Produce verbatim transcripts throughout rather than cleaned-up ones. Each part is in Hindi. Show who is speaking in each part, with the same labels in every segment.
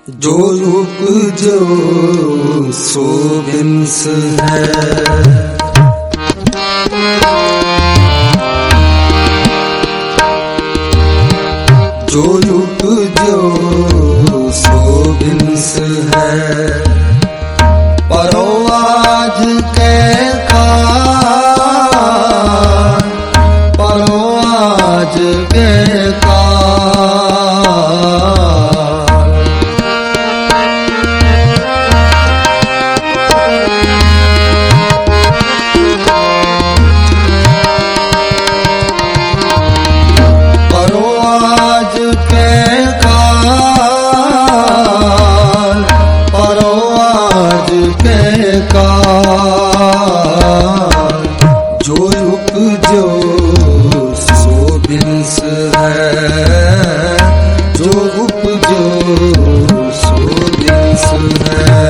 Speaker 1: जो उपजो सो बिंस है। जो उपजो सो बिंस है। परो आज के कार, परो आज के कार। परो आज के कार, परो आज के कार। जो उपजो सो बिंस है। जो उपजो सो बिंस है।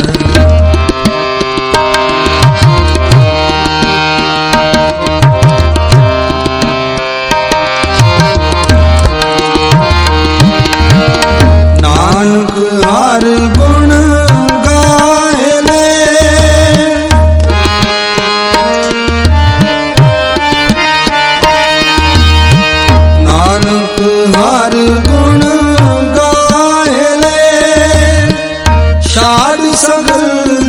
Speaker 1: नानक हर गुण गाए ले, नानक हर गुण गाए ले। शाद सगल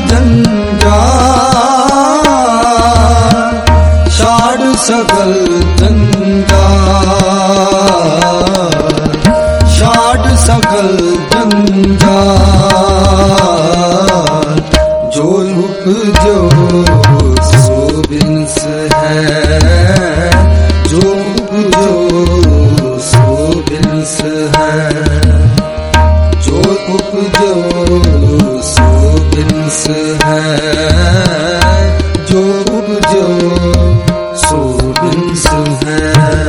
Speaker 1: जंजाल, शाद सगल जंजाल, शाद सगल जंजाल। जो उपजो सो बिंस है। जो उपजो सो बिंस है। जो उपजो सो बिंस है। जो उपजो सो बिंस है।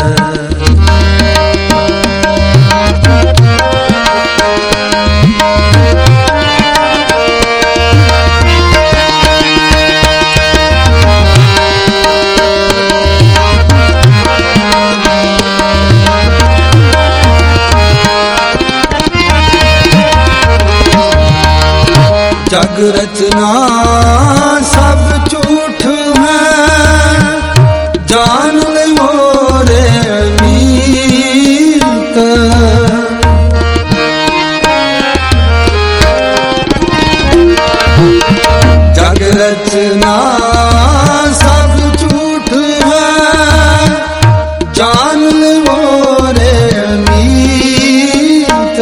Speaker 1: जग रचना सब झूठ है, जान ले मोरे मीत। जग रचना सब झूठ है, जान ले मोरे मीत।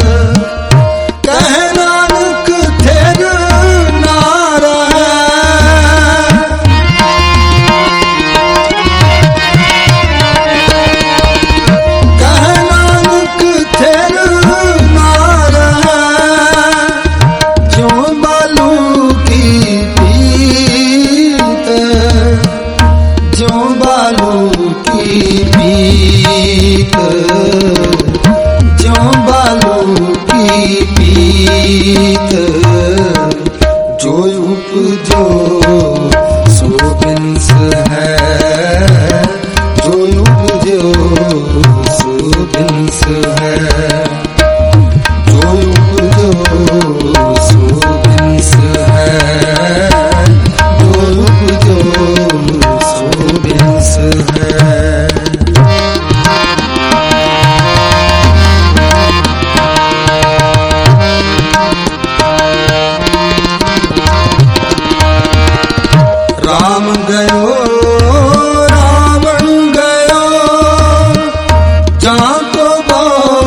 Speaker 1: जो उपजो सो बिंस है। जो उपजो सो बिंस है। जो उपजो सो बिंस है। जो उपजो सो बिंस है। राम गयो रावण गयो, जहाँ को वो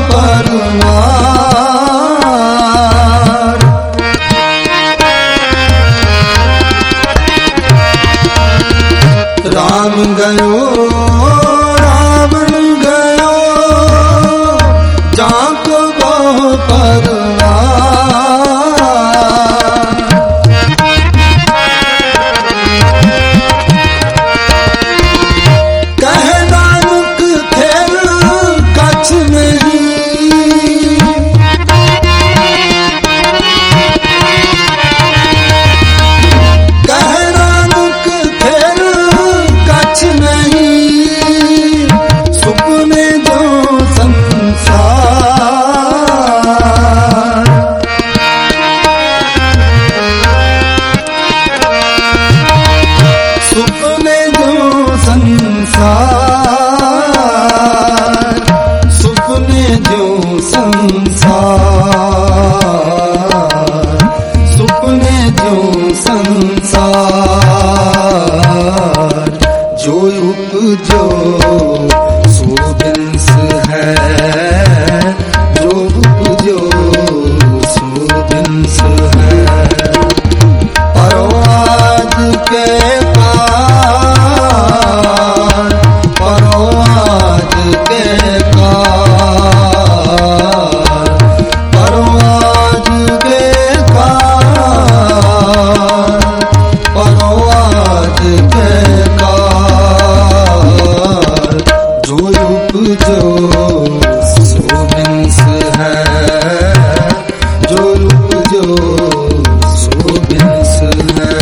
Speaker 1: परमार। राम गयो रावण गयो, जहाँ को वो परमार। संसार संसार, सुपने जो संसार, जो उपजो सो बिंस है, जो उपजो सो बिंस है। परवाद के पार, परवाद के पार, परवाद के पार, परवाद के पार, जो उपजो सो बिंस है, जो उपजो सो बिंस है।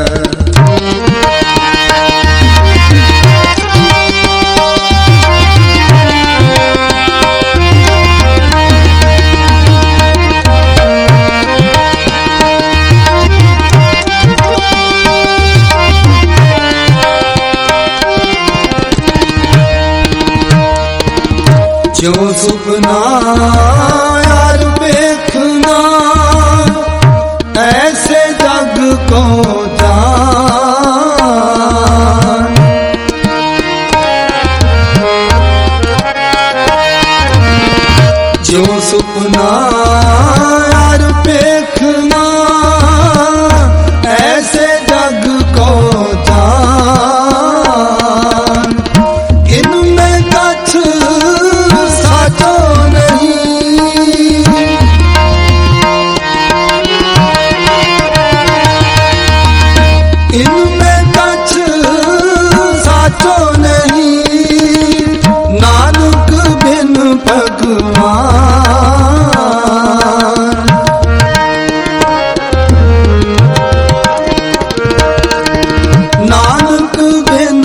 Speaker 1: जो सुपना यार देखना, ऐसे जग को जान, जो सुपना यार देखना, ऐसे जग को जान, इनमें कछ साचो नहीं, इनमें कछ साचो नहीं, नानक बिन भगवान, नानक बिन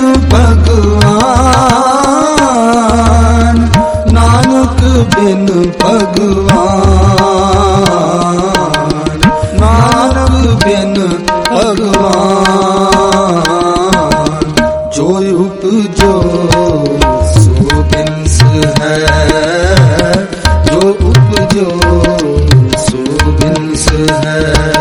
Speaker 1: भगवान, नानक बिन भगवान, नानक बिन भगवान, जो उपजो सो बिंस है, जो उपजो सो बिंस है।